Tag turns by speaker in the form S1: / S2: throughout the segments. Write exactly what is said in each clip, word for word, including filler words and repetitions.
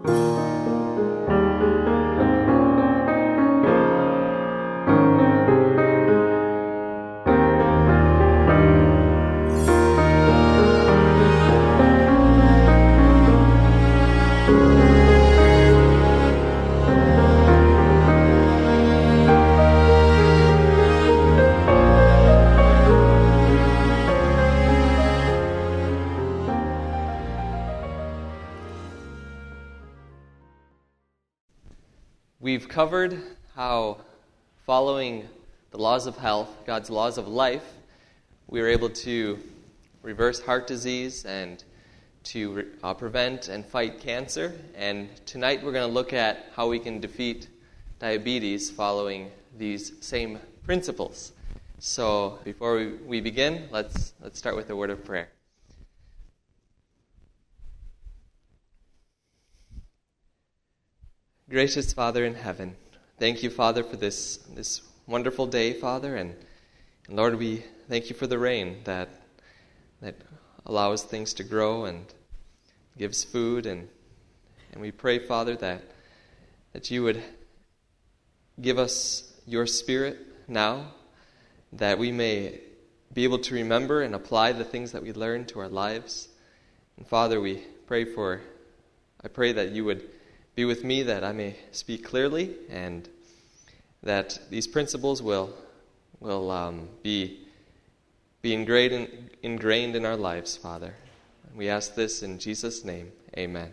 S1: We've covered how, following the laws of health, God's laws of life, we are able to reverse heart disease and to uh, prevent and fight cancer. And tonight we're going to look at how we can defeat diabetes following these same principles. So before we, we begin, let's let's start with a word of prayer. Gracious Father in heaven, thank you, Father, for this this wonderful day, Father, and, and Lord, we thank you for the rain that that allows things to grow and gives food, and and we pray, Father, that that you would give us your Spirit now, that we may be able to remember and apply the things that we learn to our lives. And Father, we pray for, I pray that you would be with me, that I may speak clearly, and that these principles will will um, be be ingrained in, ingrained in our lives, Father. We ask this in Jesus' name. Amen.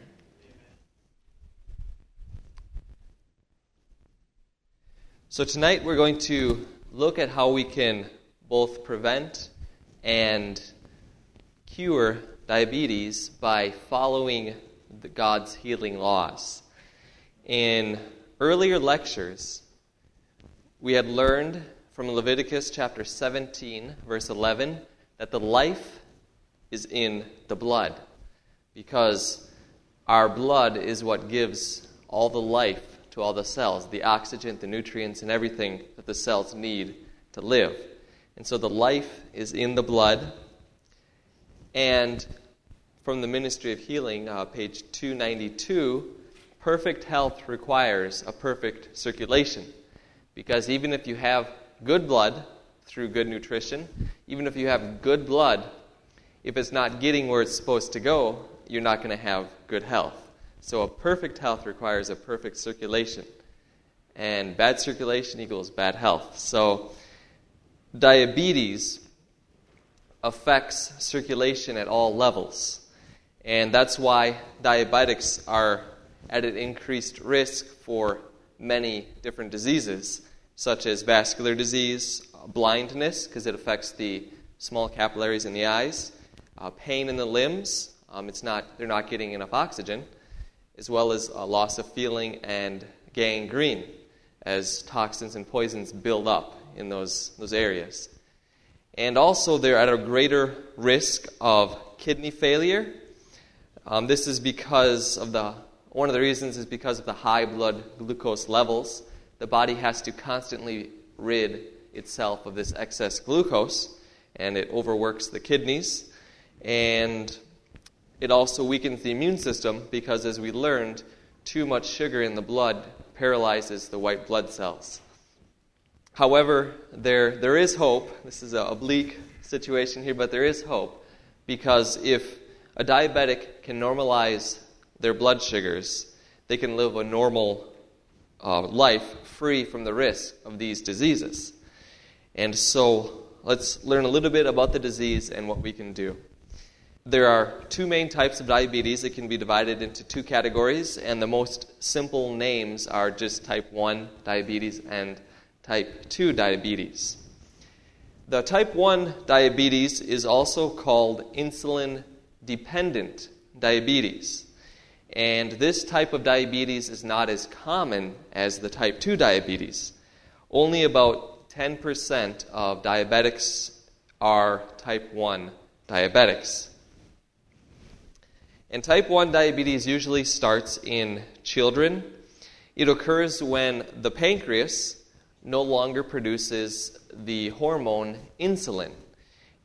S1: So tonight we're going to look at how we can both prevent and cure diabetes by following the God's healing laws. In earlier lectures, we had learned from Leviticus chapter seventeen, verse eleven, that the life is in the blood, because our blood is what gives all the life to all the cells, the oxygen, the nutrients, and everything that the cells need to live. And so the life is in the blood. And from the Ministry of Healing, uh, page two ninety-two, perfect health requires a perfect circulation, because even if you have good blood through good nutrition, even if you have good blood, if it's not getting where it's supposed to go, you're not going to have good health. So a perfect health requires a perfect circulation, and bad circulation equals bad health. So diabetes affects circulation at all levels, and that's why diabetics are at an increased risk for many different diseases, such as vascular disease, blindness, because it affects the small capillaries in the eyes, uh, pain in the limbs, um, it's not they're not getting enough oxygen, as well as uh, loss of feeling and gangrene, as toxins and poisons build up in those, those areas. And also they're at a greater risk of kidney failure. Um, this is because of the One of the reasons is because of the high blood glucose levels. The body has to constantly rid itself of this excess glucose, and it overworks the kidneys. And it also weakens the immune system because, as we learned, too much sugar in the blood paralyzes the white blood cells. However, there there is hope. This is a bleak situation here, but there is hope, because if a diabetic can normalize their blood sugars, they can live a normal uh, life free from the risk of these diseases. And so let's learn a little bit about the disease and what we can do. There are two main types of diabetes. It can be divided into two categories, and the most simple names are just type one diabetes and type two diabetes. The type one diabetes is also called insulin-dependent diabetes. And this type of diabetes is not as common as the type two diabetes. Only about ten percent of diabetics are type one diabetics. And type one diabetes usually starts in children. It occurs when the pancreas no longer produces the hormone insulin.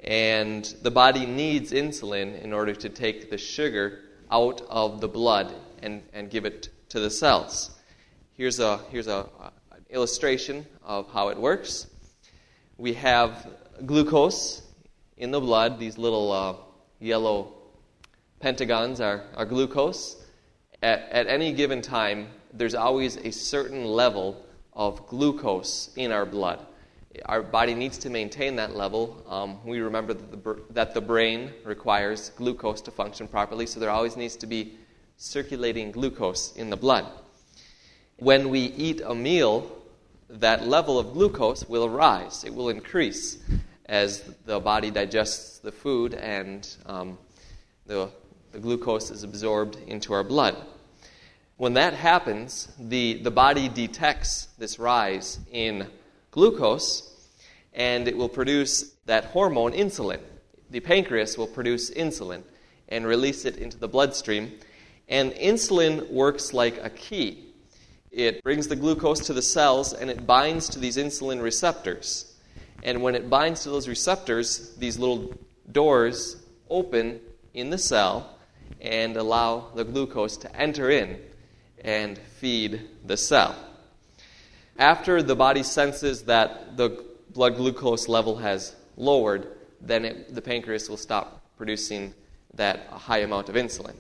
S1: And the body needs insulin in order to take the sugar out of the blood and, and give it to the cells. Here's a here's a, an illustration of how it works. We have glucose in the blood. These little uh, yellow pentagons are, are glucose. At, at any given time, there's always a certain level of glucose in our blood. Our body needs to maintain that level. Um, we remember that the, that the brain requires glucose to function properly, so there always needs to be circulating glucose in the blood. When we eat a meal, that level of glucose will rise. It will increase as the body digests the food and um, the, the glucose is absorbed into our blood. When that happens, the, the body detects this rise in glucose, and it will produce that hormone insulin. The pancreas will produce insulin and release it into the bloodstream. And insulin works like a key. It brings the glucose to the cells, and it binds to these insulin receptors. And when it binds to those receptors, these little doors open in the cell and allow the glucose to enter in and feed the cell. After the body senses that the blood glucose level has lowered, then it, the pancreas will stop producing that high amount of insulin.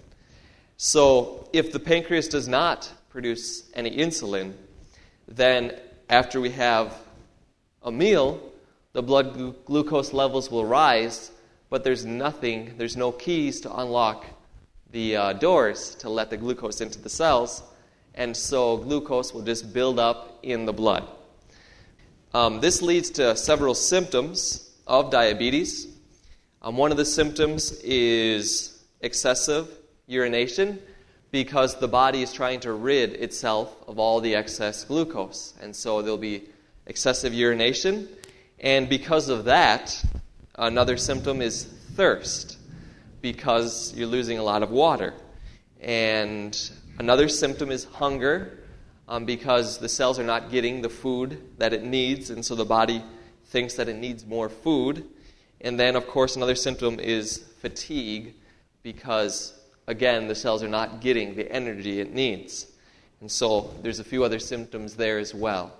S1: So if the pancreas does not produce any insulin, then after we have a meal, the blood glu- glucose levels will rise, but there's nothing, there's no keys to unlock the uh, doors to let the glucose into the cells, and so glucose will just build up in the blood. Um, this leads to several symptoms of diabetes. Um, one of the symptoms is excessive urination, because the body is trying to rid itself of all the excess glucose. And so there'll be excessive urination. And because of that, another symptom is thirst, because you're losing a lot of water. And another symptom is hunger, um, because the cells are not getting the food that it needs, and so the body thinks that it needs more food. And then, of course, another symptom is fatigue, because again, the cells are not getting the energy it needs. And so there's a few other symptoms there as well.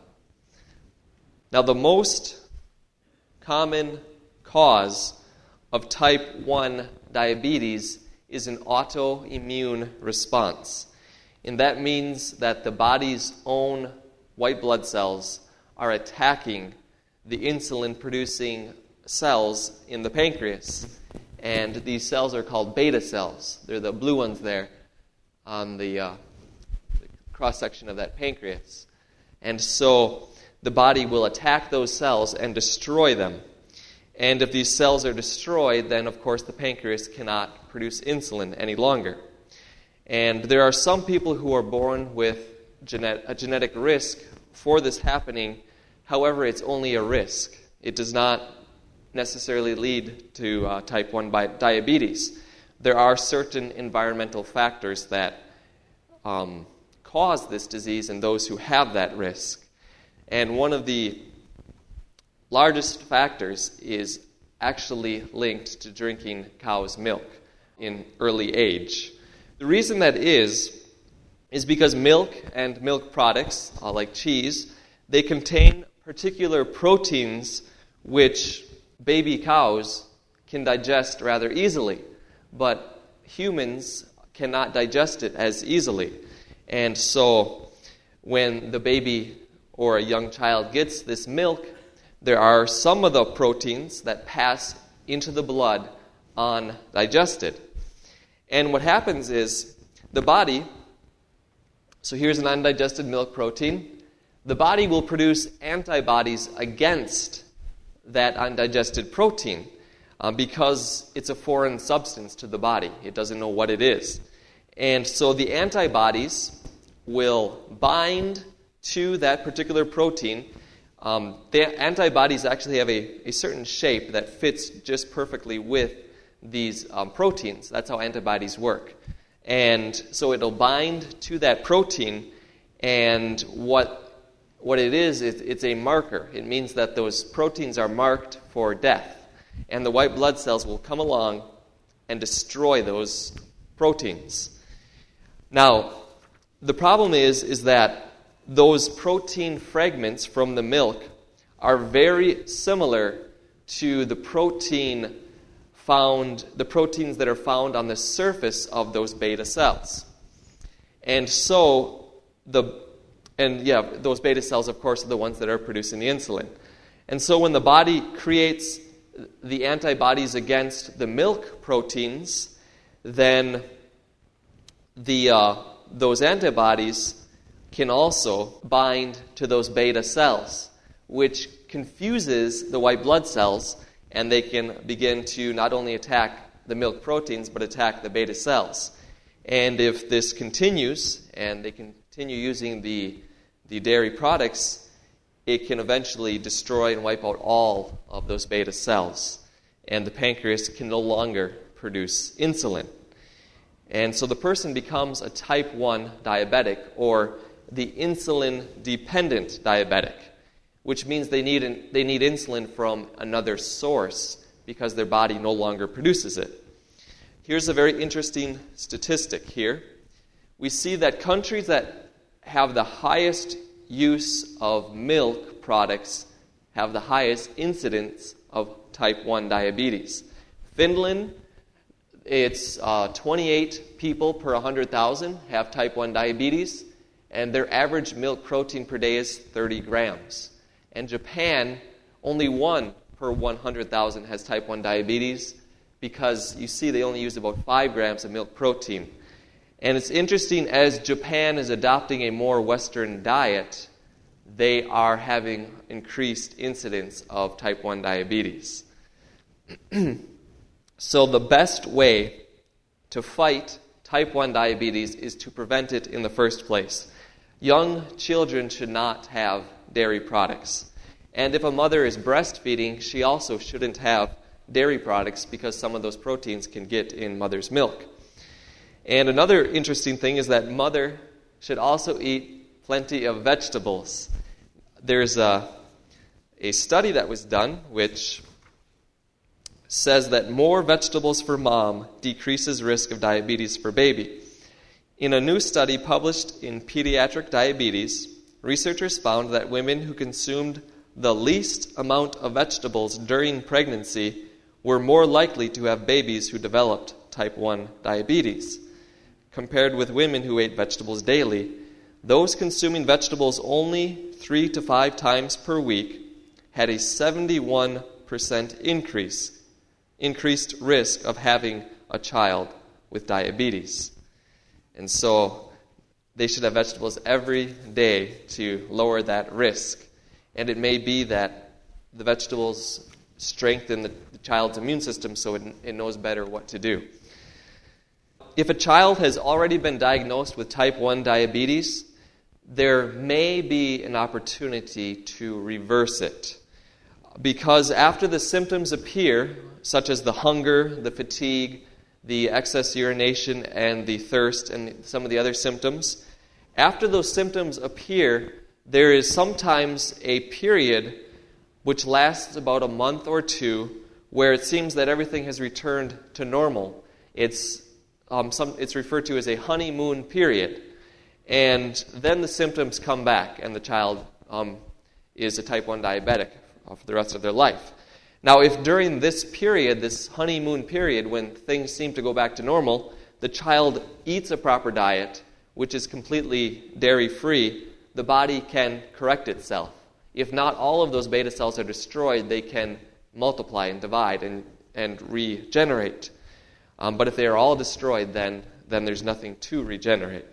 S1: Now, the most common cause of type one diabetes is an autoimmune response. And that means that the body's own white blood cells are attacking the insulin-producing cells in the pancreas. And these cells are called beta cells. They're the blue ones there on the, uh, the cross-section of that pancreas. And so the body will attack those cells and destroy them. And if these cells are destroyed, then of course the pancreas cannot produce insulin any longer. And there are some people who are born with genet- a genetic risk for this happening. However, it's only a risk. It does not necessarily lead to uh, type one diabetes. There are certain environmental factors that um, cause this disease in those who have that risk. And one of the largest factors is actually linked to drinking cow's milk in early age. The reason that is, is because milk and milk products, uh, like cheese, they contain particular proteins which baby cows can digest rather easily, but humans cannot digest it as easily. And so when the baby or a young child gets this milk, there are some of the proteins that pass into the blood undigested. And what happens is the body, so here's an undigested milk protein, the body will produce antibodies against that undigested protein uh, because it's a foreign substance to the body. It doesn't know what it is. And so the antibodies will bind to that particular protein. Um, the antibodies actually have a, a certain shape that fits just perfectly with these um, proteins. That's how antibodies work. And so it'll bind to that protein, and what what it is, it, it's a marker. It means that those proteins are marked for death. And the white blood cells will come along and destroy those proteins. Now, the problem is, is that those protein fragments from the milk are very similar to the protein found, the proteins that are found on the surface of those beta cells. And so, the, and yeah, those beta cells, of course, are the ones that are producing the insulin. And so when the body creates the antibodies against the milk proteins, then the uh, those antibodies can also bind to those beta cells, which confuses the white blood cells, and they can begin to not only attack the milk proteins, but attack the beta cells. And if this continues, and they continue using the, the dairy products, it can eventually destroy and wipe out all of those beta cells. And the pancreas can no longer produce insulin. And so the person becomes a type one diabetic, or the insulin-dependent diabetic, which means they need, an, they need insulin from another source because their body no longer produces it. Here's a very interesting statistic here. We see that countries that have the highest use of milk products have the highest incidence of type one diabetes. Finland, it's uh, twenty-eight people per one hundred thousand have type one diabetes, and their average milk protein per day is thirty grams. And Japan, only one per one hundred thousand has type one diabetes, because you see they only use about five grams of milk protein. And it's interesting, as Japan is adopting a more Western diet, they are having increased incidence of type one diabetes. So the best way to fight type one diabetes is to prevent it in the first place. Young children should not have dairy products. And if a mother is breastfeeding, she also shouldn't have dairy products because some of those proteins can get in mother's milk. And another interesting thing is that mother should also eat plenty of vegetables. There's a, a study that was done which says that more vegetables for mom decreases risk of diabetes for baby. In a new study published in Pediatric Diabetes, researchers found that women who consumed the least amount of vegetables during pregnancy were more likely to have babies who developed type one diabetes. Compared with women who ate vegetables daily, those consuming vegetables only three to five times per week had a seventy-one percent increase, increased risk of having a child with diabetes. And so they should have vegetables every day to lower that risk. And it may be that the vegetables strengthen the, the child's immune system so it, it knows better what to do. If a child has already been diagnosed with type one diabetes, there may be an opportunity to reverse it. Because after the symptoms appear, such as the hunger, the fatigue, the excess urination, and the thirst, and some of the other symptoms, after those symptoms appear, there is sometimes a period which lasts about a month or two where it seems that everything has returned to normal. It's, um, some, it's referred to as a honeymoon period. And then the symptoms come back, and the child um, is a type one diabetic for the rest of their life. Now, if during this period, this honeymoon period, when things seem to go back to normal, the child eats a proper diet, which is completely dairy-free, the body can correct itself. If not all of those beta cells are destroyed, they can multiply and divide and, and regenerate. Um, but if they are all destroyed, then, then there's nothing to regenerate.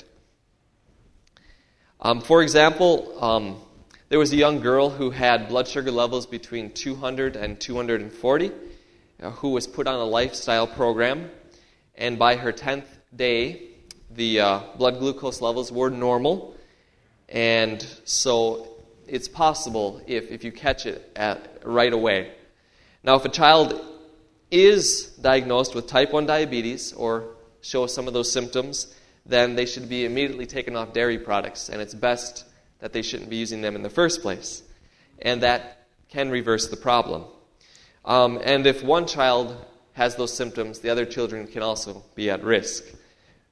S1: Um, for example, um, there was a young girl who had blood sugar levels between two hundred and two hundred forty, uh, who was put on a lifestyle program, and by her tenth day, the uh, blood glucose levels were normal, and so it's possible if, if you catch it at, right away. Now, if a child is diagnosed with type one diabetes or shows some of those symptoms, then they should be immediately taken off dairy products, and it's best that they shouldn't be using them in the first place. And that can reverse the problem. Um, and if one child has those symptoms, the other children can also be at risk.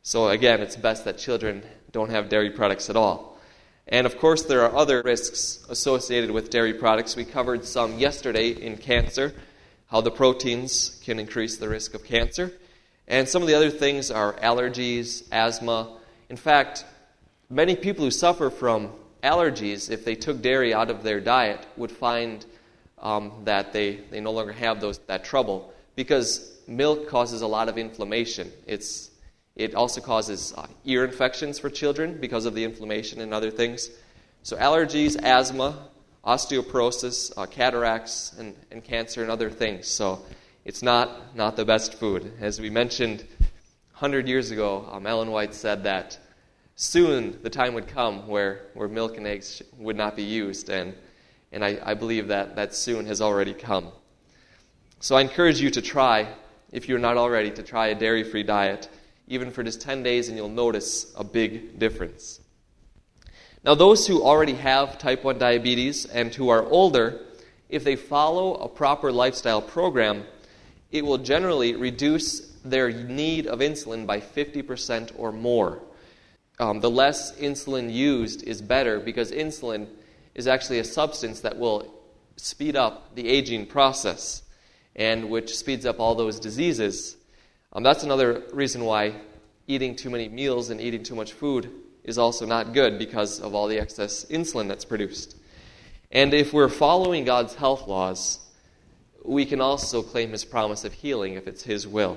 S1: So again, it's best that children don't have dairy products at all. And of course, there are other risks associated with dairy products. We covered some yesterday in cancer, how the proteins can increase the risk of cancer. And some of the other things are allergies, asthma. In fact, many people who suffer from allergies, if they took dairy out of their diet, would find um, that they, they no longer have those that trouble, because milk causes a lot of inflammation. It's It also causes uh, ear infections for children because of the inflammation and other things. So allergies, asthma, osteoporosis, uh, cataracts, and, and cancer and other things. So it's not, not the best food. As we mentioned one hundred years ago, um, Ellen White said that soon the time would come where, where milk and eggs would not be used. And, and I, I believe that that soon has already come. So I encourage you to try, if you're not already, to try a dairy-free diet, even for just ten days, and you'll notice a big difference. Now, those who already have type one diabetes and who are older, if they follow a proper lifestyle program, it will generally reduce their need of insulin by fifty percent or more. Um, the less insulin used is better, because insulin is actually a substance that will speed up the aging process, and which speeds up all those diseases. Um, that's another reason why eating too many meals and eating too much food is also not good, because of all the excess insulin that's produced. And if we're following God's health laws, we can also claim His promise of healing if it's His will.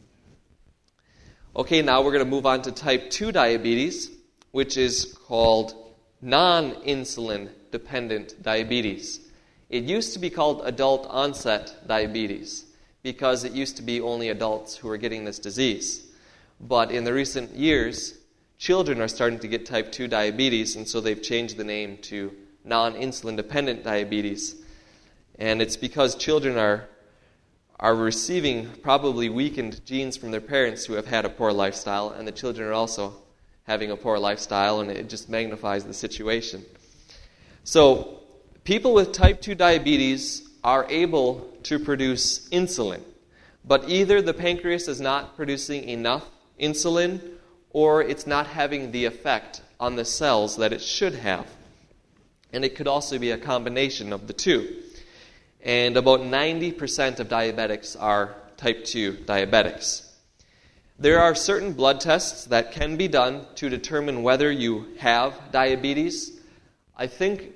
S1: Okay, now we're going to move on to type two diabetes, which is called non-insulin dependent diabetes. It used to be called adult onset diabetes, because it used to be only adults who were getting this disease. But in the recent years, children are starting to get type two diabetes, and so they've changed the name to non-insulin dependent diabetes. And it's because children are, are receiving probably weakened genes from their parents who have had a poor lifestyle, and the children are also having a poor lifestyle, and it just magnifies the situation. So, people with type two diabetes are able to produce insulin, but either the pancreas is not producing enough insulin, or it's not having the effect on the cells that it should have. And it could also be a combination of the two. And about ninety percent of diabetics are type two diabetics. There are certain blood tests that can be done to determine whether you have diabetes. I think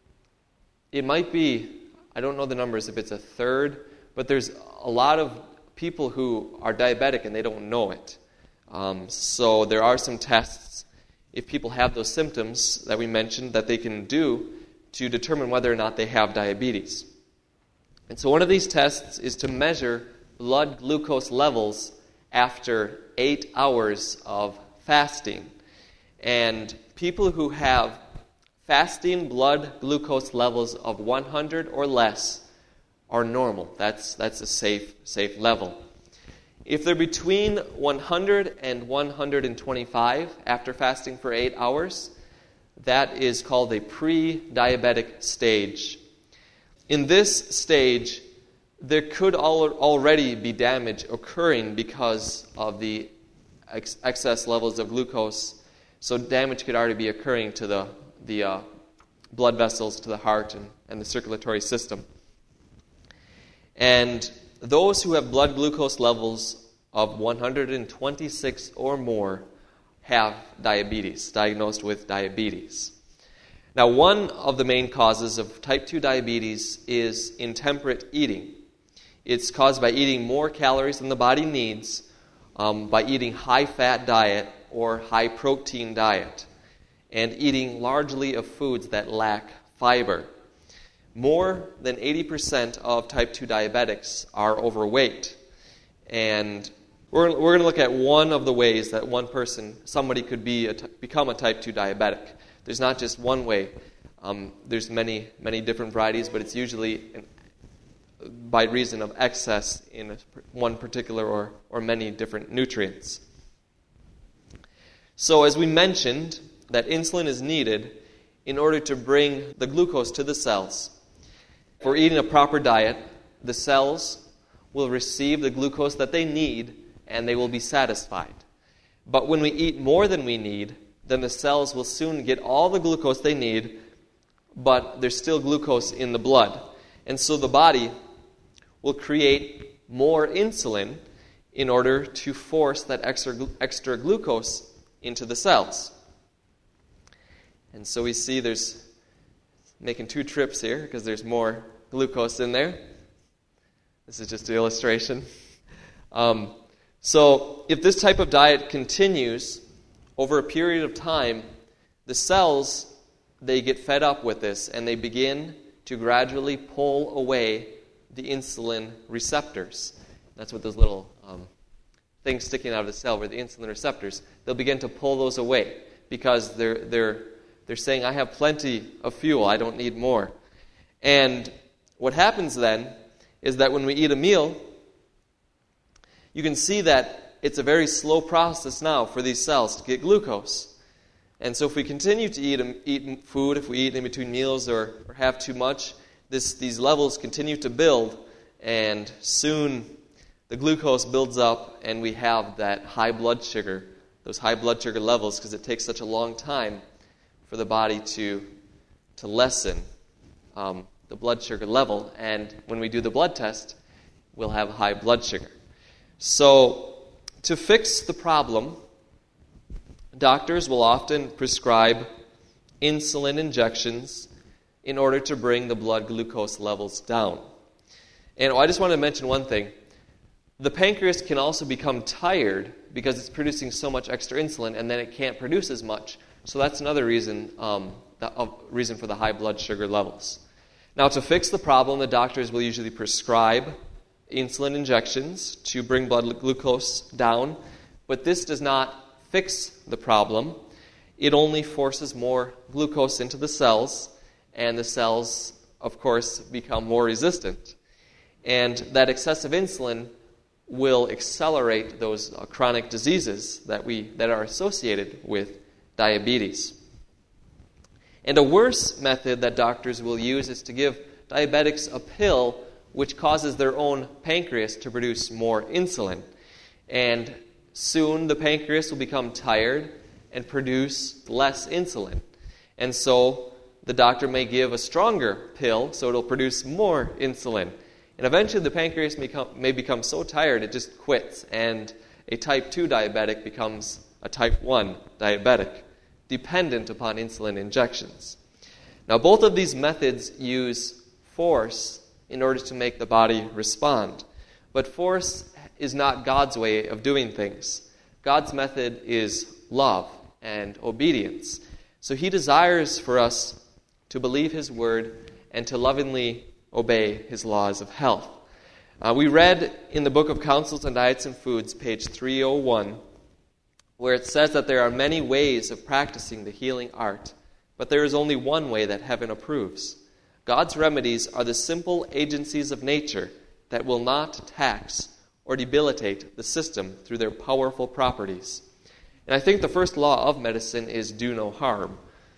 S1: it might be, I don't know the numbers if it's a third, but there's a lot of people who are diabetic and they don't know it. Um, so there are some tests, if people have those symptoms that we mentioned, that they can do to determine whether or not they have diabetes. And so one of these tests is to measure blood glucose levels after eight hours of fasting. And people who have fasting blood glucose levels of one hundred or less are normal. That's, that's a safe, safe level. If they're between one hundred and one hundred twenty-five after fasting for eight hours, that is called a pre-diabetic stage. In this stage, there could al- already be damage occurring because of the ex- excess levels of glucose. So damage could already be occurring to the, the uh, blood vessels, to the heart, and, and the circulatory system. And those who have blood glucose levels of one hundred twenty-six or more have diabetes, diagnosed with diabetes. Now, one of the main causes of type two diabetes is intemperate eating. It's caused by eating more calories than the body needs, um, by eating high-fat diet or high-protein diet, and eating largely of foods that lack fiber. More than eighty percent of type two diabetics are overweight. And we're, we're going to look at one of the ways that one person, somebody could be a, become a type two diabetic. There's not just one way. Um, there's many, many different varieties, but it's usually an, by reason of excess in a, one particular or, or many different nutrients. So as we mentioned, that insulin is needed in order to bring the glucose to the cells. If we're eating a proper diet, the cells will receive the glucose that they need, and they will be satisfied. But when we eat more than we need, then the cells will soon get all the glucose they need, but there's still glucose in the blood. And so the body will create more insulin in order to force that extra, extra glucose into the cells. And so we see there's making two trips here because there's more glucose in there. This is just an illustration. Um, so if this type of diet continues over a period of time, the cells, they get fed up with this and they begin to gradually pull away the insulin receptors. That's what those little um, things sticking out of the cell were, the insulin receptors. They'll begin to pull those away because they're they're they're saying, I have plenty of fuel, I don't need more. And what happens then is that when we eat a meal, you can see that it's a very slow process now for these cells to get glucose. And so if we continue to eat eat food, if we eat in between meals or, or have too much, this these levels continue to build, and soon the glucose builds up and we have that high blood sugar, those high blood sugar levels, because it takes such a long time for the body to, to lessen um, the blood sugar level. And when we do the blood test, we'll have high blood sugar. So to fix the problem, doctors will often prescribe insulin injections in order to bring the blood glucose levels down. And I just want to mention one thing. The pancreas can also become tired because it's producing so much extra insulin, and then it can't produce as much. So that's another reason, um, the, uh, reason for the high blood sugar levels. Now, to fix the problem, the doctors will usually prescribe insulin injections to bring blood glucose down, but this does not fix the problem. It only forces more glucose into the cells, and the cells, of course, become more resistant. And that excessive insulin will accelerate those uh, chronic diseases that we that are associated with diabetes. And a worse method that doctors will use is to give diabetics a pill which causes their own pancreas to produce more insulin. And soon the pancreas will become tired and produce less insulin. And so the doctor may give a stronger pill so it'll produce more insulin. And eventually the pancreas may become, may become so tired it just quits, and a type two diabetic becomes a type one diabetic, dependent upon insulin injections. Now, both of these methods use force in order to make the body respond. But force is not God's way of doing things. God's method is love and obedience. So He desires for us to believe His word and to lovingly obey His laws of health. Uh, we read in the book of Counsels on Diets and Foods, page three oh one, where it says that there are many ways of practicing the healing art, but there is only one way that heaven approves. God's remedies are the simple agencies of nature that will not tax or debilitate the system through their powerful properties. And I think the first law of medicine is do no harm.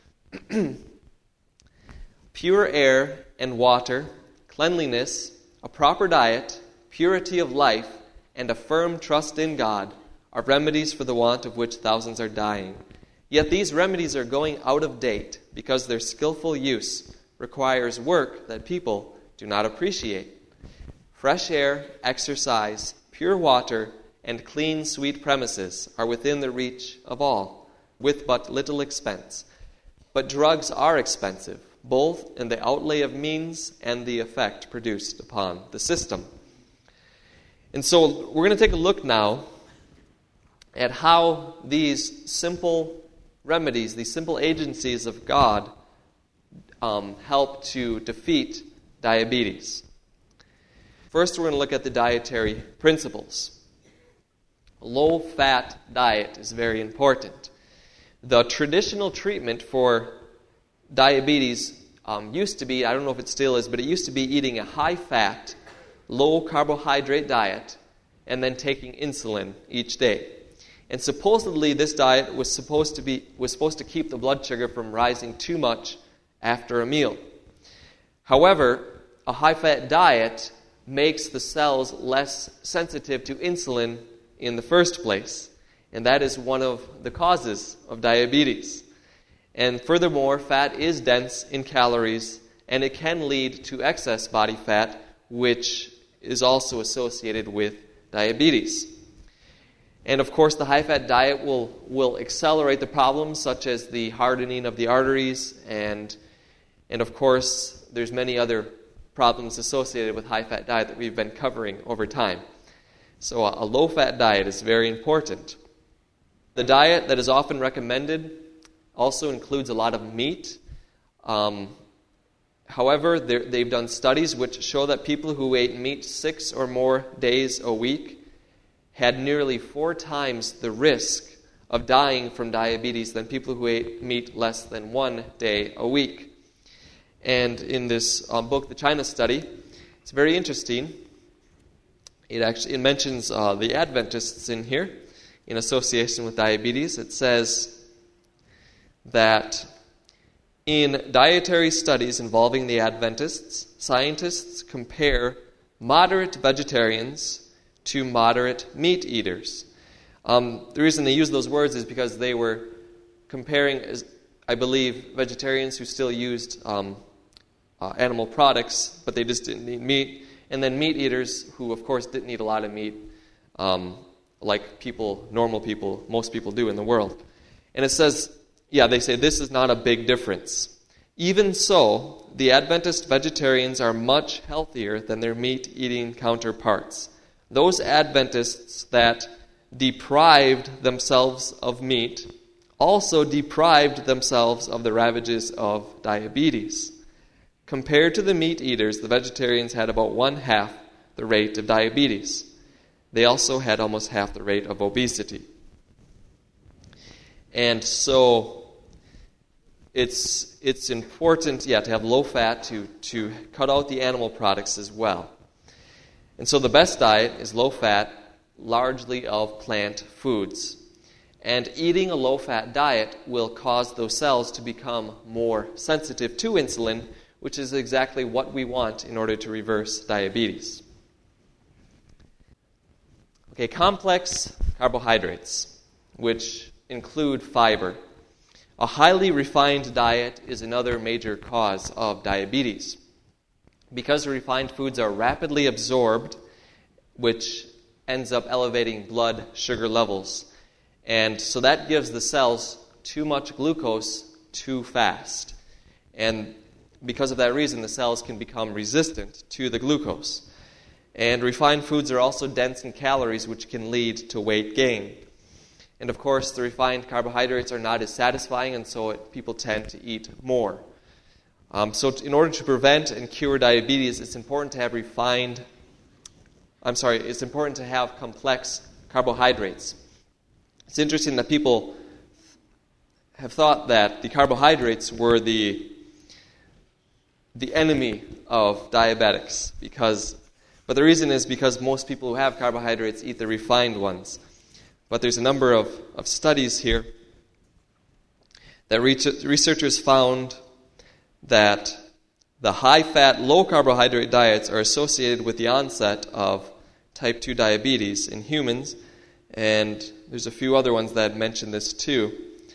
S1: Pure air and water, cleanliness, a proper diet, purity of life, and a firm trust in God are remedies for the want of which thousands are dying. Yet these remedies are going out of date because their skillful use requires work that people do not appreciate. Fresh air, exercise, pure water, and clean, sweet premises are within the reach of all, with but little expense. But drugs are expensive, both in the outlay of means and the effect produced upon the system. And so we're going to take a look now at how these simple remedies, these simple agencies of God, um, help to defeat diabetes. First, we're going to look at the dietary principles. A low-fat diet is very important. The traditional treatment for diabetes um, used to be, I don't know if it still is, but it used to be eating a high-fat, low-carbohydrate diet and then taking insulin each day. And supposedly this diet was supposed to be was supposed to keep the blood sugar from rising too much after a meal. However, a high-fat diet makes the cells less sensitive to insulin in the first place. and that is one of the causes of diabetes. And furthermore, fat is dense in calories, and it can lead to excess body fat, which is also associated with diabetes. And of course, the high-fat diet will, will accelerate the problems, such as the hardening of the arteries, and, and of course, there's many other problems associated with high-fat diet that we've been covering over time. So a, a low-fat diet is very important. The diet that is often recommended also includes a lot of meat. Um, however, they've done studies which show that people who ate meat six or more days a week had nearly four times the risk of dying from diabetes than people who ate meat less than one day a week. And in this um, book, The China Study, it's very interesting. It actually it mentions uh, the Adventists in here in association with diabetes. It says that in dietary studies involving the Adventists, scientists compare moderate vegetarians to moderate meat eaters. Um, the reason they use those words is because they were comparing, I believe, vegetarians who still used um, uh, animal products, but they just didn't eat meat, and then meat eaters who, of course, didn't eat a lot of meat, um, like people, normal people, most people do in the world. And it says, yeah, they say this is not a big difference. Even so, the Adventist vegetarians are much healthier than their meat-eating counterparts. Those Adventists that deprived themselves of meat also deprived themselves of the ravages of diabetes. Compared to the meat eaters, the vegetarians had about one half the rate of diabetes. They also had almost half the rate of obesity. And so it's it's important, yeah, to have low fat, to, to cut out the animal products as well. And so the best diet is low-fat, largely of plant foods. And eating a low-fat diet will cause those cells to become more sensitive to insulin, which is exactly what we want in order to reverse diabetes. Okay, complex carbohydrates, which include fiber. A highly refined diet is another major cause of diabetes. Because refined foods are rapidly absorbed, which ends up elevating blood sugar levels. And so that gives the cells too much glucose too fast. And because of that reason, the cells can become resistant to the glucose. And refined foods are also dense in calories, which can lead to weight gain. And of course, the refined carbohydrates are not as satisfying, and so it, people tend to eat more. Um, so in order to prevent and cure diabetes, it's important to have refined, I'm sorry, it's important to have complex carbohydrates. It's interesting that people have thought that the carbohydrates were the, the enemy of diabetics, because, but the reason is because most people who have carbohydrates eat the refined ones. But there's a number of, of studies here that researchers found that the high-fat, low-carbohydrate diets are associated with the onset of type two diabetes in humans, and there's a few other ones that mention this too.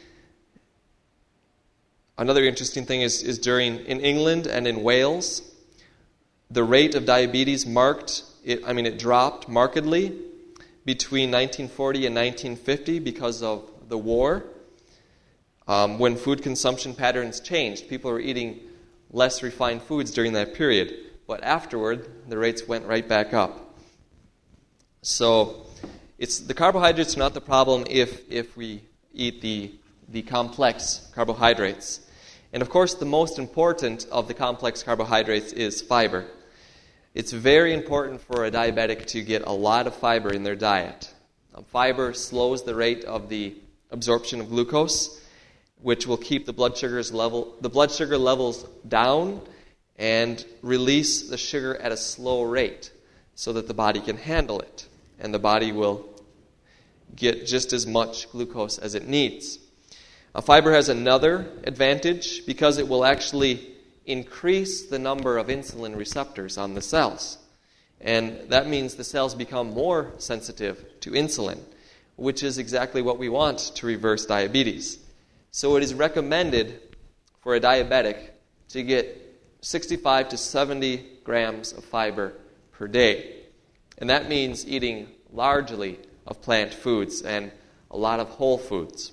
S1: Another interesting thing is, is during, in England and in Wales, the rate of diabetes marked, it, I mean it dropped markedly between nineteen forty and nineteen fifty because of the war. Um, when food consumption patterns changed, people were eating less refined foods during that period. But afterward, the rates went right back up. So it's the carbohydrates are not the problem if, if we eat the, the complex carbohydrates. And of course, the most important of the complex carbohydrates is fiber. It's very important for a diabetic to get a lot of fiber in their diet. Um, fiber slows the rate of the absorption of glucose, which will keep the blood sugars level, the blood sugar levels down and release the sugar at a slow rate so that the body can handle it, and the body will get just as much glucose as it needs. Uh, fiber has another advantage because it will actually increase the number of insulin receptors on the cells. And that means the cells become more sensitive to insulin, which is exactly what we want to reverse diabetes. So it is recommended for a diabetic to get sixty-five to seventy grams of fiber per day. And that means eating largely of plant foods and a lot of whole foods.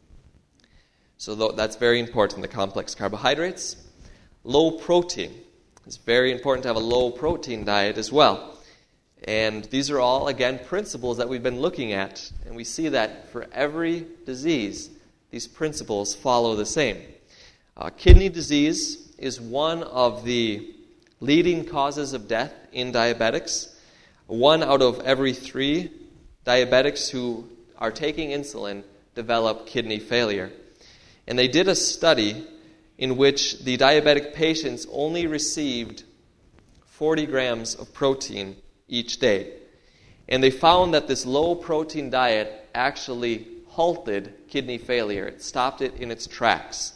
S1: So that's very important, the complex carbohydrates. Low protein. It's very important to have a low protein diet as well. And these are all, again, principles that we've been looking at. And we see that for every disease, these principles follow the same. Uh, kidney disease is one of the leading causes of death in diabetics. One out of every three diabetics who are taking insulin develop kidney failure. And they did a study in which the diabetic patients only received forty grams of protein each day. And they found that this low protein diet actually halted kidney failure. It stopped it in its tracks.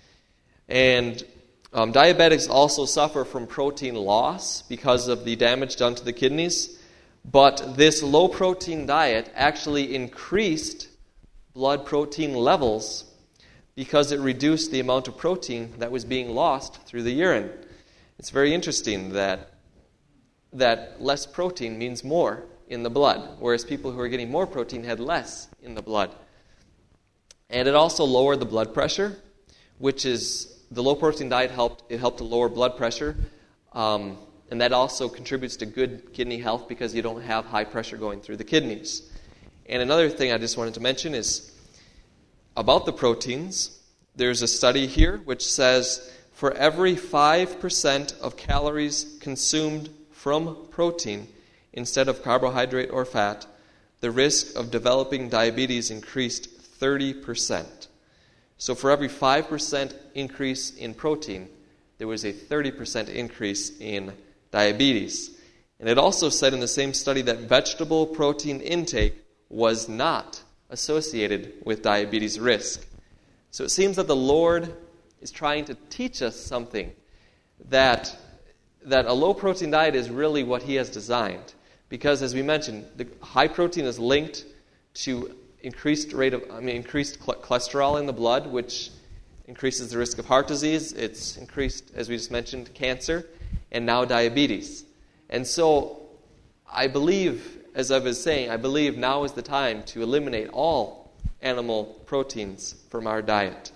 S1: And um, diabetics also suffer from protein loss because of the damage done to the kidneys. But this low protein diet actually increased blood protein levels because it reduced the amount of protein that was being lost through the urine. It's very interesting that that less protein means more in the blood, whereas people who are getting more protein had less in the blood. And it also lowered the blood pressure, which is, the low protein diet helped, it helped to lower blood pressure, um, and that also contributes to good kidney health because you don't have high pressure going through the kidneys. And another thing I just wanted to mention is about the proteins. There's a study here which says for every five percent of calories consumed from protein instead of carbohydrate or fat, the risk of developing diabetes increased thirty percent. So for every five percent increase in protein, there was a thirty percent increase in diabetes. And it also said in the same study that vegetable protein intake was not associated with diabetes risk. So it seems that the Lord is trying to teach us something, that that a low-protein diet is really what He has designed. Because, as we mentioned, the high protein is linked to increased rate of, I mean, increased cholesterol in the blood, which increases the risk of heart disease. It's increased, as we just mentioned, cancer, and now diabetes. And so, I believe, as I was saying, I believe now is the time to eliminate all animal proteins from our diet.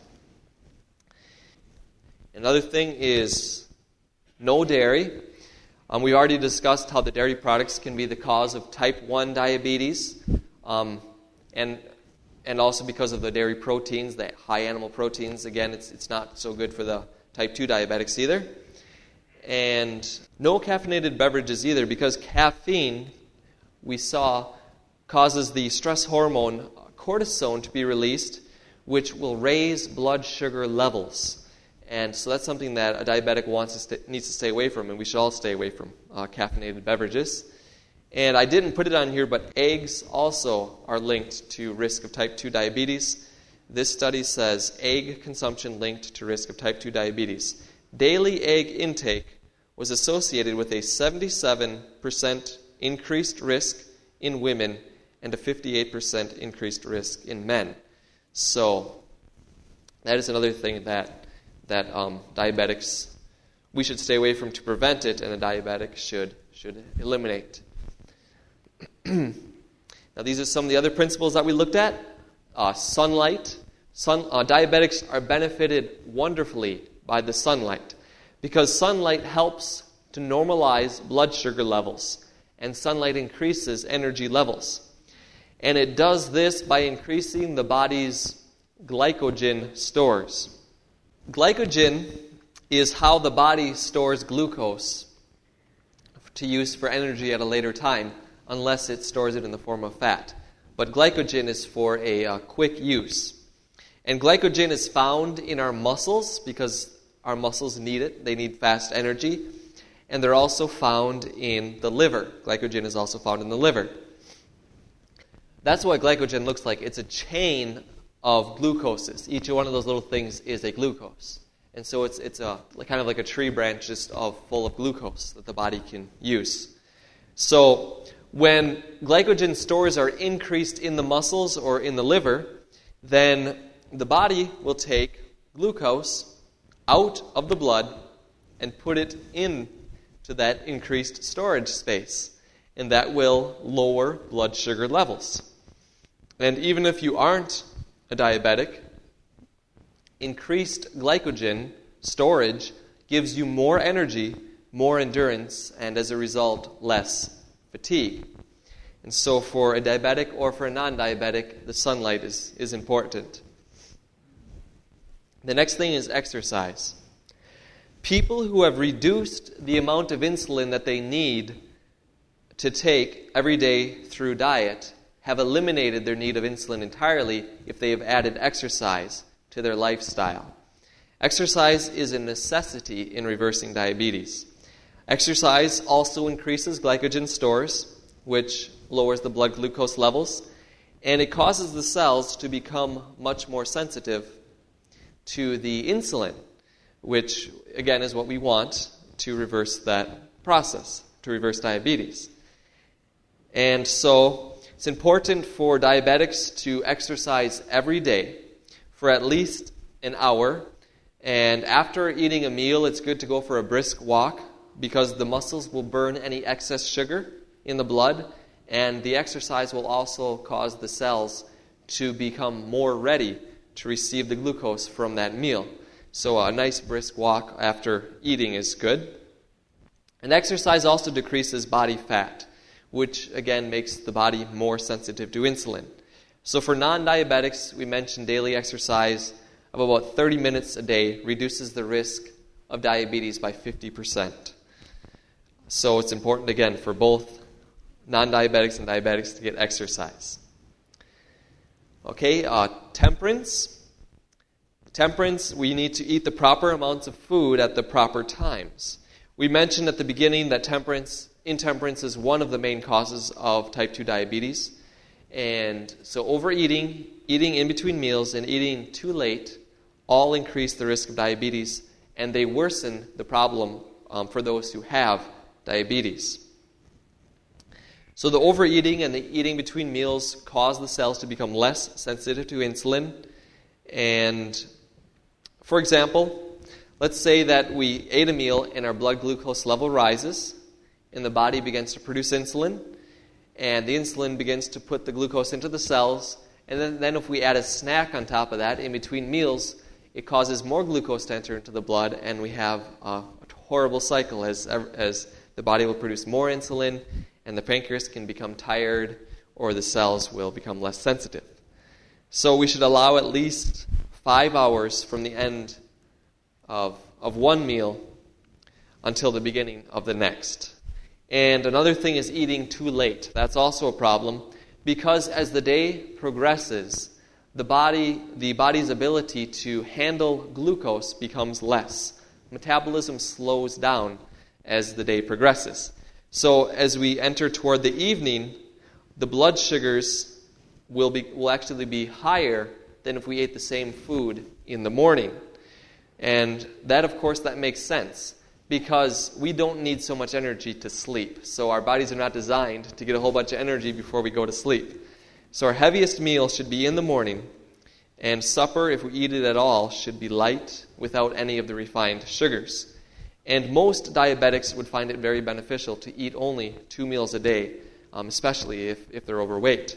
S1: Another thing is no dairy. Um, we already discussed how the dairy products can be the cause of type one diabetes, um, and and also because of the dairy proteins, the high animal proteins. Again, it's it's not so good for the type two diabetics either. And no caffeinated beverages either, because caffeine, we saw, causes the stress hormone cortisone to be released, which will raise blood sugar levels. And so that's something that a diabetic wants to st- needs to stay away from, and we should all stay away from uh, caffeinated beverages. And I didn't put it on here, but eggs also are linked to risk of type two diabetes. This study says egg consumption linked to risk of type two diabetes. Daily egg intake was associated with a seventy-seven percent increased risk in women and a fifty-eight percent increased risk in men. So that is another thing that that um, diabetics, we should stay away from to prevent it, and a diabetic should should eliminate. Now, these are some of the other principles that we looked at. Uh, sunlight. Sun, uh, diabetics are benefited wonderfully by the sunlight because sunlight helps to normalize blood sugar levels, and sunlight increases energy levels. And it does this by increasing the body's glycogen stores. Glycogen is how the body stores glucose to use for energy at a later time, unless it stores it in the form of fat. But glycogen is for a uh, quick use. And glycogen is found in our muscles because our muscles need it. They need fast energy. And they're also found in the liver. Glycogen is also found in the liver. That's what glycogen looks like. It's a chain of glucoses. Each one of those little things is a glucose. And so it's it's a kind of like a tree branch just of full of glucose that the body can use. So when glycogen stores are increased in the muscles or in the liver, then the body will take glucose out of the blood and put it into that increased storage space. And that will lower blood sugar levels. And even if you aren't a diabetic, increased glycogen storage gives you more energy, more endurance, and as a result, less fatigue. And so for a diabetic or for a non-diabetic, the sunlight is, is important. The next thing is exercise. People who have reduced the amount of insulin that they need to take every day through diet have eliminated their need of insulin entirely if they have added exercise to their lifestyle. Exercise is a necessity in reversing diabetes. Exercise also increases glycogen stores, which lowers the blood glucose levels, and it causes the cells to become much more sensitive to the insulin, which, again, is what we want to reverse that process, to reverse diabetes. And so it's important for diabetics to exercise every day for at least an hour. And after eating a meal, it's good to go for a brisk walk because the muscles will burn any excess sugar in the blood, and the exercise will also cause the cells to become more ready to receive the glucose from that meal. So a nice brisk walk after eating is good. And exercise also decreases body fat, which again makes the body more sensitive to insulin. So for non-diabetics, we mentioned daily exercise of about thirty minutes a day reduces the risk of diabetes by fifty percent. So it's important, again, for both non-diabetics and diabetics to get exercise. Okay, uh, temperance. Temperance, we need to eat the proper amounts of food at the proper times. We mentioned at the beginning that temperance, intemperance is one of the main causes of type two diabetes. And so overeating, eating in between meals, and eating too late all increase the risk of diabetes, and they worsen the problem um, for those who have diabetes. So the overeating and the eating between meals cause the cells to become less sensitive to insulin. And for example, let's say that we ate a meal and our blood glucose level rises, and the body begins to produce insulin, and the insulin begins to put the glucose into the cells, and then, then if we add a snack on top of that in between meals, it causes more glucose to enter into the blood, and we have a, a horrible cycle as, as the body will produce more insulin, and the pancreas can become tired, or the cells will become less sensitive. So we should allow at least five hours from the end of, of one meal until the beginning of the next. And another thing is eating too late. That's also a problem because as the day progresses, the body, the body's ability to handle glucose becomes less. Metabolism slows down as the day progresses. So as we enter toward the evening, the blood sugars will be will actually be higher than if we ate the same food in the morning. And that, of course, that makes sense because we don't need so much energy to sleep. So our bodies are not designed to get a whole bunch of energy before we go to sleep. So our heaviest meal should be in the morning, and supper, if we eat it at all, should be light without any of the refined sugars. And most diabetics would find it very beneficial to eat only two meals a day, um, especially if, if they're overweight.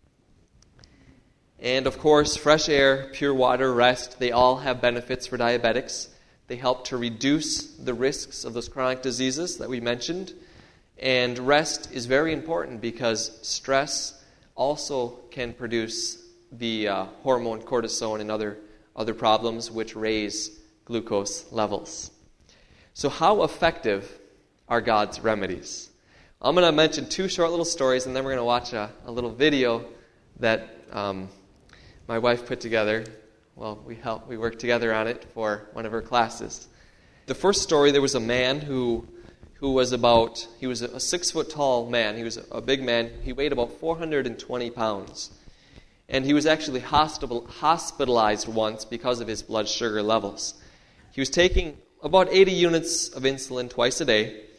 S1: And of course, fresh air, pure water, rest, they all have benefits for diabetics. They help to reduce the risks of those chronic diseases that we mentioned. And rest is very important because stress also can produce the uh, hormone cortisone and other, other problems which raise glucose levels. So how effective are God's remedies? I'm going to mention two short little stories, and then we're going to watch a, a little video that um, my wife put together. Well, we helped, we worked together on it for one of her classes. The first story, there was a man who who was about, he was a six-foot-tall man. He was a big man. He weighed about four hundred twenty pounds. And he was actually hospital, hospitalized once because of his blood sugar levels. He was taking about eighty units of insulin twice a day,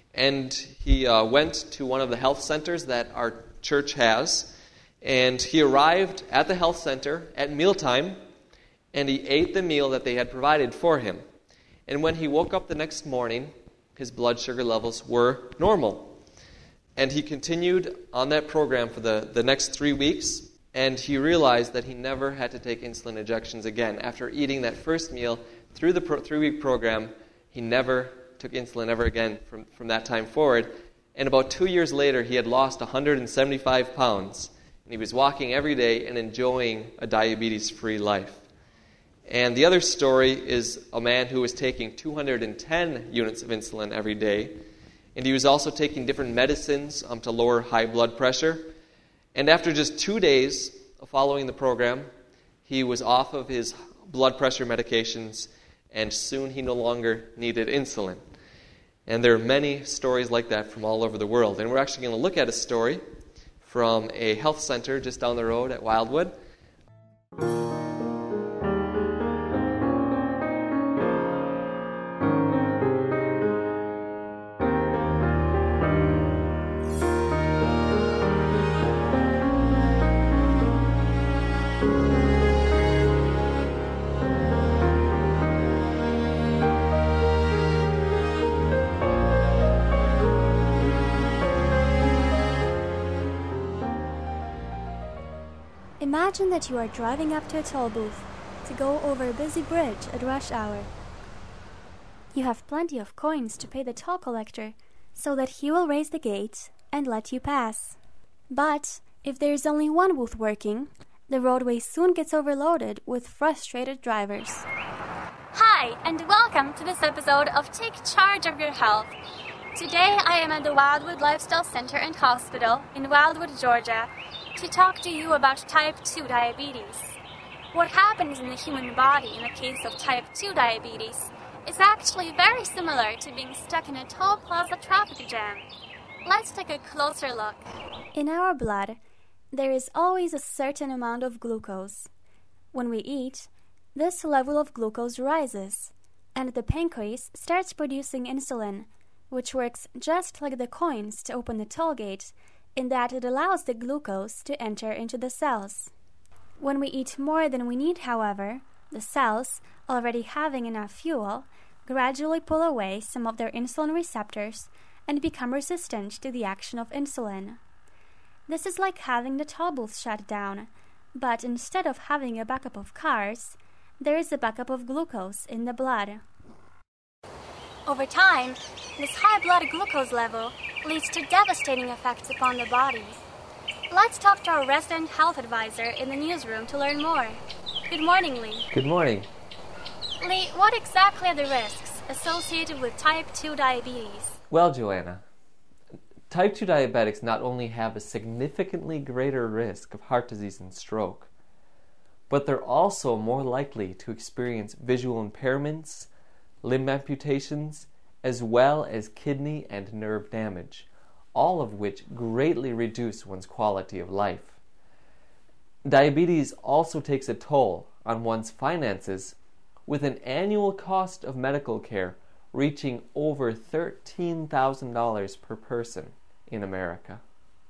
S1: And he uh, went to one of the health centers that our church has. And he arrived at the health center at mealtime, and he ate the meal that they had provided for him. And when he woke up the next morning, his blood sugar levels were normal. And he continued on that program for the, the next three weeks, and he realized that he never had to take insulin injections again. After eating that first meal through the pro- three-week program, he never took insulin ever again from, from that time forward. And about two years later, he had lost one hundred seventy-five pounds, and he was walking every day and enjoying a diabetes-free life. And the other story is a man who was taking two hundred ten units of insulin every day, and he was also taking different medicines um, to lower high blood pressure. And after just two days of following the program, he was off of his blood pressure medications, and soon he no longer needed insulin. And there are many stories like that from all over the world. And we're actually going to look at a story from a health center just down the road at Wildwood.
S2: Imagine that you are driving up to a toll booth to go over a busy bridge at rush hour. You have plenty of coins to pay the toll collector so that he will raise the gate and let you pass. But if there is only one booth working, the roadway soon gets overloaded with frustrated drivers.
S3: Hi, and welcome to this episode of Take Charge of Your Health. Today I am at the Wildwood Lifestyle Center and Hospital in Wildwood, Georgia, to talk to you about type two diabetes. What happens in the human body in the case of type two diabetes is actually very similar to being stuck in a toll plaza traffic jam. Let's take a closer look.
S2: In our blood, there is always a certain amount of glucose. When we eat, this level of glucose rises, and the pancreas starts producing insulin, which works just like the coins to open the toll gate, in that it allows the glucose to enter into the cells. When we eat more than we need, however, the cells, already having enough fuel, gradually pull away some of their insulin receptors and become resistant to the action of insulin. This is like having the toll booth shut down, but instead of having a backup of cars, there is a backup of glucose in the blood.
S3: Over time, this high blood glucose level leads to devastating effects upon the body. Let's talk to our resident health advisor in the newsroom to learn more. Good morning, Lee.
S1: Good morning.
S3: Lee, what exactly are the risks associated with type two diabetes?
S1: Well, Joanna, type two diabetics not only have a significantly greater risk of heart disease and stroke, but they're also more likely to experience visual impairments, limb amputations, as well as kidney and nerve damage, all of which greatly reduce one's quality of life. Diabetes also takes a toll on one's finances, with an annual cost of medical care reaching over thirteen thousand dollars per person in America.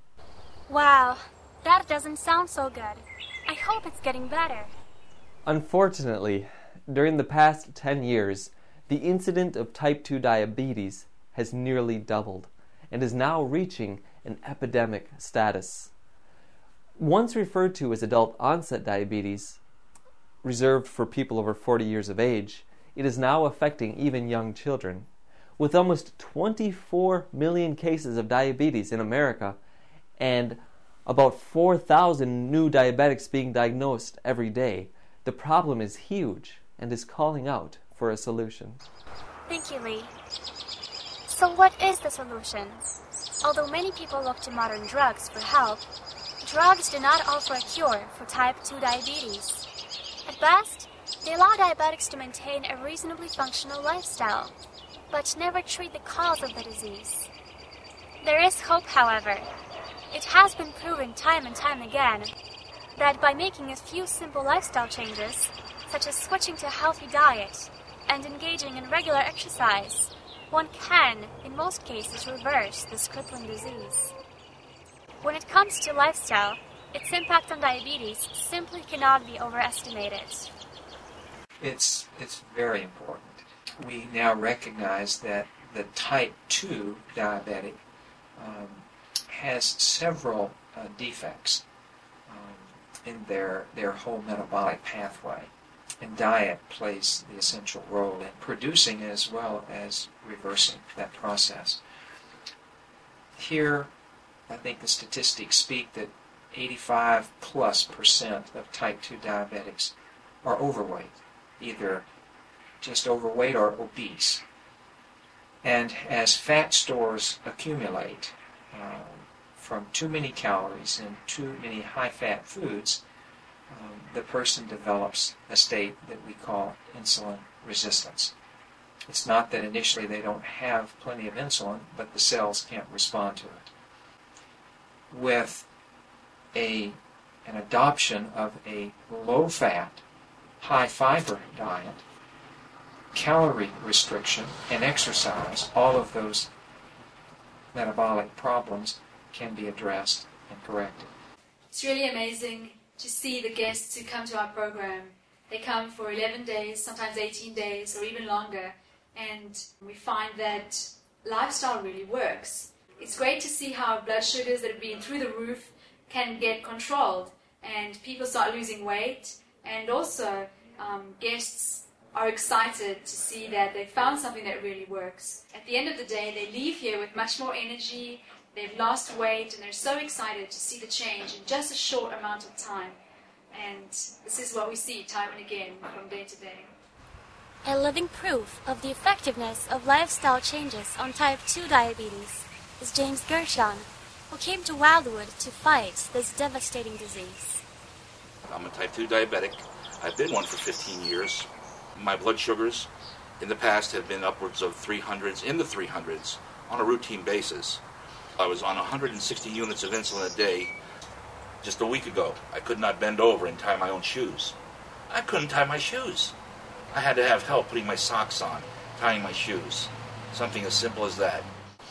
S3: Wow, that doesn't sound so good. I hope it's getting better.
S1: Unfortunately, during the past ten years, the incidence of type two diabetes has nearly doubled and is now reaching an epidemic status. Once referred to as adult-onset diabetes, reserved for people over forty years of age, it is now affecting even young children. With almost twenty-four million cases of diabetes in America and about four thousand new diabetics being diagnosed every day, the problem is huge and is calling out for a solution.
S3: Thank you, Lee. So what is the solution? Although many people look to modern drugs for help, drugs do not offer a cure for type two diabetes. At best, they allow diabetics to maintain a reasonably functional lifestyle, but never treat the cause of the disease. There is hope, however. It has been proven time and time again that by making a few simple lifestyle changes, such as switching to a healthy diet and engaging in regular exercise, one can, in most cases, reverse this crippling disease. When it comes to lifestyle, its impact on diabetes simply cannot be overestimated.
S4: It's, it's very important. We now recognize that the type two diabetic um, has several uh, defects um, in their, their whole metabolic pathway. And diet plays the essential role in producing as well as reversing that process. Here, I think the statistics speak that eighty-five plus percent of type two diabetics are overweight, either just overweight or obese. And as fat stores accumulate uh, from too many calories and too many high-fat foods, um, the person develops a state that we call insulin resistance. It's not that initially they don't have plenty of insulin, but the cells can't respond to it. With a, an adoption of a low-fat, high-fiber diet, calorie restriction, and exercise, all of those metabolic problems can be addressed and corrected.
S5: It's really amazing to see the guests who come to our program. They come for eleven days, sometimes eighteen days, or even longer, and we find that lifestyle really works. It's great to see how blood sugars that have been through the roof can get controlled, and people start losing weight, and also um, guests are excited to see that they found something that really works. At the end of the day, they leave here with much more energy, they've lost weight, and they're so excited to see the change in just a short amount of time. And this is what we see time and again from day to day.
S3: A living proof of the effectiveness of lifestyle changes on type two diabetes is James Gershon, who came to Wildwood to fight this devastating disease.
S6: I'm a type two diabetic. I've been one for fifteen years. My blood sugars in the past have been upwards of three hundreds, in the three hundreds, on a routine basis. I was on one hundred sixty units of insulin a day just a week ago. I could not bend over and tie my own shoes. I couldn't tie my shoes. I had to have help putting my socks on, tying my shoes. Something as simple as that.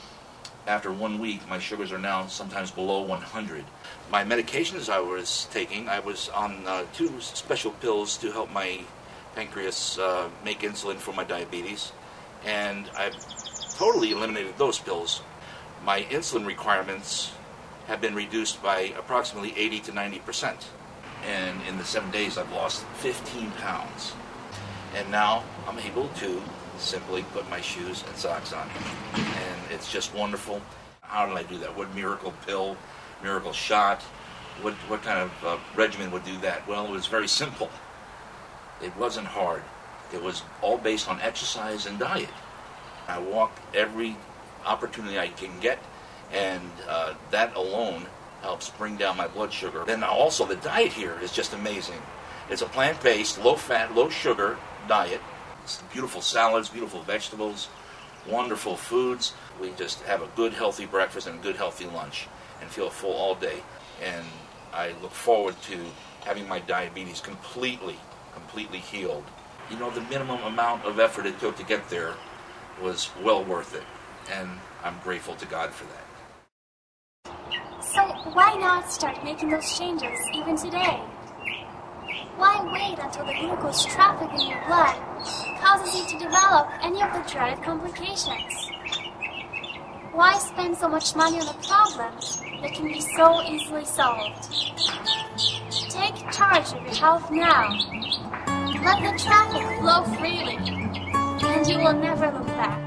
S6: After one week, my sugars are now sometimes below one hundred. My medications I was taking, I was on uh, two special pills to help my pancreas uh, make insulin for my diabetes, and I've totally eliminated those pills. My insulin requirements have been reduced by approximately eighty to ninety percent. And in the seven days, I've lost fifteen pounds. And now I'm able to simply put my shoes and socks on. And it's just wonderful. How did I do that? What miracle pill, miracle shot? What, what kind of uh, regimen would do that? Well, it was very simple. It wasn't hard. It was all based on exercise and diet. I walk every opportunity I can get, and uh, that alone helps bring down my blood sugar. Then also the diet here is just amazing. It's a plant-based, low-fat, low-sugar diet. It's beautiful salads, beautiful vegetables, wonderful foods. We just have a good, healthy breakfast and a good, healthy lunch and feel full all day. And I look forward to having my diabetes completely, completely healed. You know, the minimum amount of effort it took to get there was well worth it. And I'm grateful to God for that.
S3: So why not start making those changes even today? Why wait until the glucose traffic in your blood causes you to develop any of the dreaded complications? Why spend so much money on a problem that can be so easily solved? Take charge of your health now. Let the traffic flow freely, and you will never look back.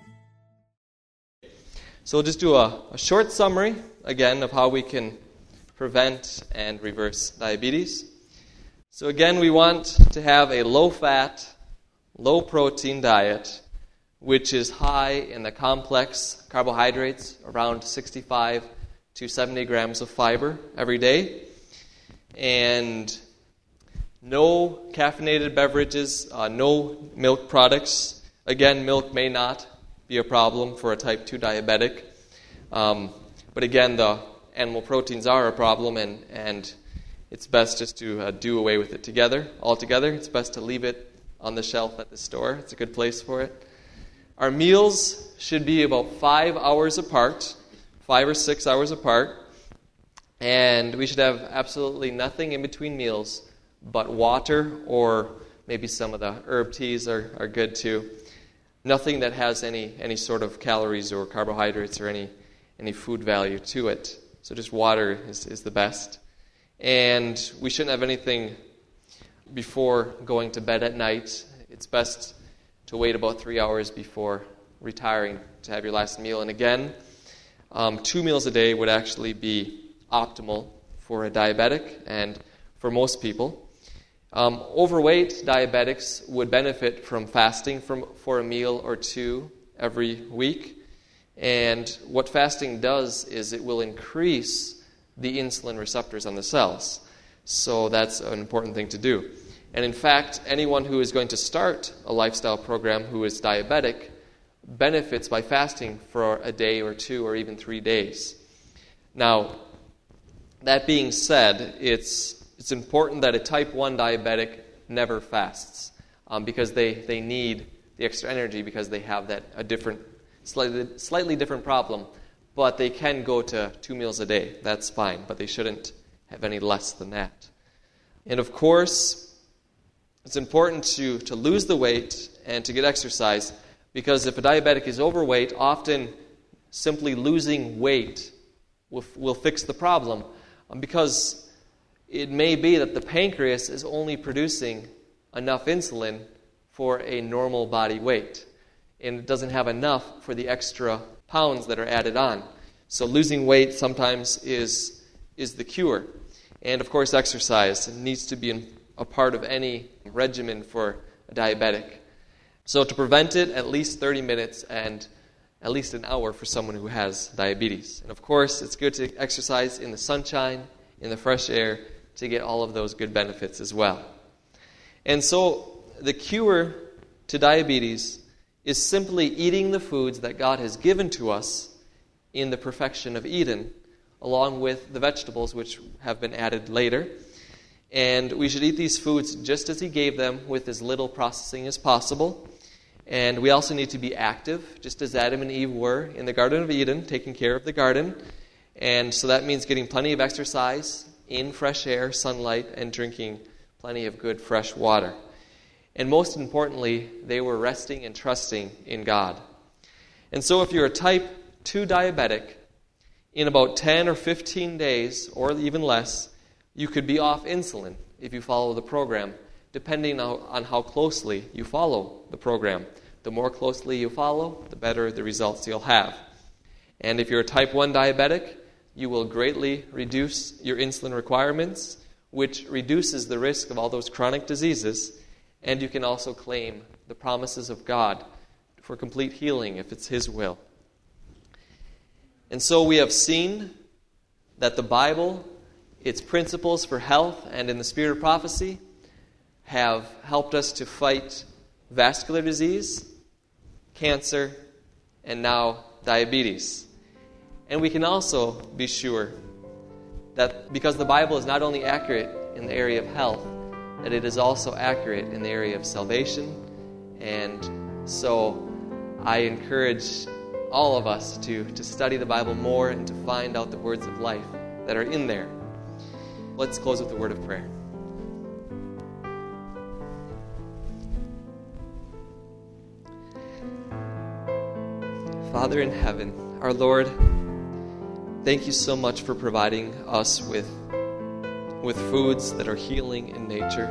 S1: So we'll just do a, a short summary, again, of how we can prevent and reverse diabetes. So again, we want to have a low-fat, low-protein diet, which is high in the complex carbohydrates, around sixty-five to seventy grams of fiber every day, and no caffeinated beverages, uh, no milk products. Again, milk may not be a problem for a type two diabetic, um, but again, the animal proteins are a problem, and, and it's best just to uh, do away with it together, altogether. It's best to leave it on the shelf at the store. It's a good place for it. Our meals should be about five hours apart, five or six hours apart, and we should have absolutely nothing in between meals but water, or maybe some of the herb teas are, are good too. Nothing that has any, any sort of calories or carbohydrates or any, any food value to it. So just water is, is the best. And we shouldn't have anything before going to bed at night. It's best to wait about three hours before retiring to have your last meal. And again, um, two meals a day would actually be optimal for a diabetic and for most people. Um, overweight diabetics would benefit from fasting from, for a meal or two every week. And what fasting does is it will increase the insulin receptors on the cells. So that's an important thing to do. And in fact, anyone who is going to start a lifestyle program who is diabetic benefits by fasting for a day or two or even three days. Now, that being said, it's it's important that a type one diabetic never fasts um, because they, they need the extra energy because they have that a different, slightly, slightly different problem. But they can go to two meals a day. That's fine, but they shouldn't have any less than that. And of course, it's important to, to lose the weight and to get exercise, because if a diabetic is overweight, often simply losing weight will, will fix the problem, um, because it may be that the pancreas is only producing enough insulin for a normal body weight, and it doesn't have enough for the extra pounds that are added on. So losing weight sometimes is is the cure. And of course, exercise needs to be a part of any regimen for a diabetic. So to prevent it, at least thirty minutes and at least an hour for someone who has diabetes. And of course, it's good to exercise in the sunshine, in the fresh air, to get all of those good benefits as well. And so the cure to diabetes is simply eating the foods that God has given to us in the perfection of Eden, along with the vegetables which have been added later. And we should eat these foods just as He gave them, with as little processing as possible. And we also need to be active, just as Adam and Eve were in the Garden of Eden, taking care of the garden. And so that means getting plenty of exercise in fresh air, sunlight, and drinking plenty of good fresh water. And most importantly, they were resting and trusting in God. And so if you're a type two diabetic, in about ten or fifteen days, or even less, you could be off insulin if you follow the program, depending on how closely you follow the program. The more closely you follow, the better the results you'll have. And if you're a type one diabetic, you will greatly reduce your insulin requirements, which reduces the risk of all those chronic diseases. And you can also claim the promises of God for complete healing if it's His will. And so we have seen that the Bible, its principles for health and in the spirit of prophecy, have helped us to fight vascular disease, cancer, and now diabetes. And we can also be sure that because the Bible is not only accurate in the area of health, that it is also accurate in the area of salvation. And so I encourage all of us to, to study the Bible more and to find out the words of life that are in there. Let's close with a word of prayer. Father in heaven, our Lord, thank you so much for providing us with, with foods that are healing in nature.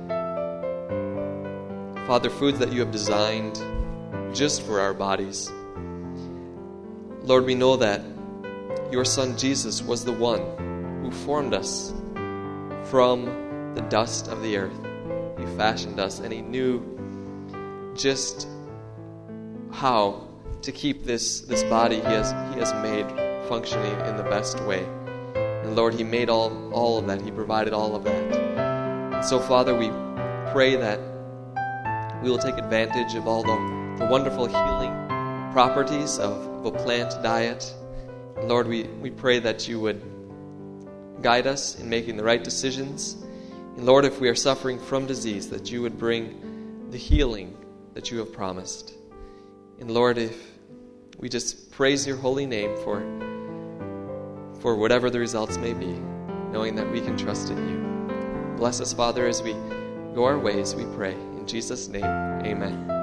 S1: Father, foods that you have designed just for our bodies. Lord, we know that your Son Jesus was the one who who formed us from the dust of the earth. He fashioned us, and He knew just how to keep this, this body He has, he has made functioning in the best way. And Lord, He made all, all of that. He provided all of that. And so, Father, we pray that we will take advantage of all the, the wonderful healing properties of, of a plant diet. And Lord, we, we pray that You would guide us in making the right decisions. And Lord, if we are suffering from disease, that You would bring the healing that You have promised. And Lord, if we just praise Your holy name for, for whatever the results may be, knowing that we can trust in You. Bless us, Father, as we go our ways, we pray. In Jesus' name, amen.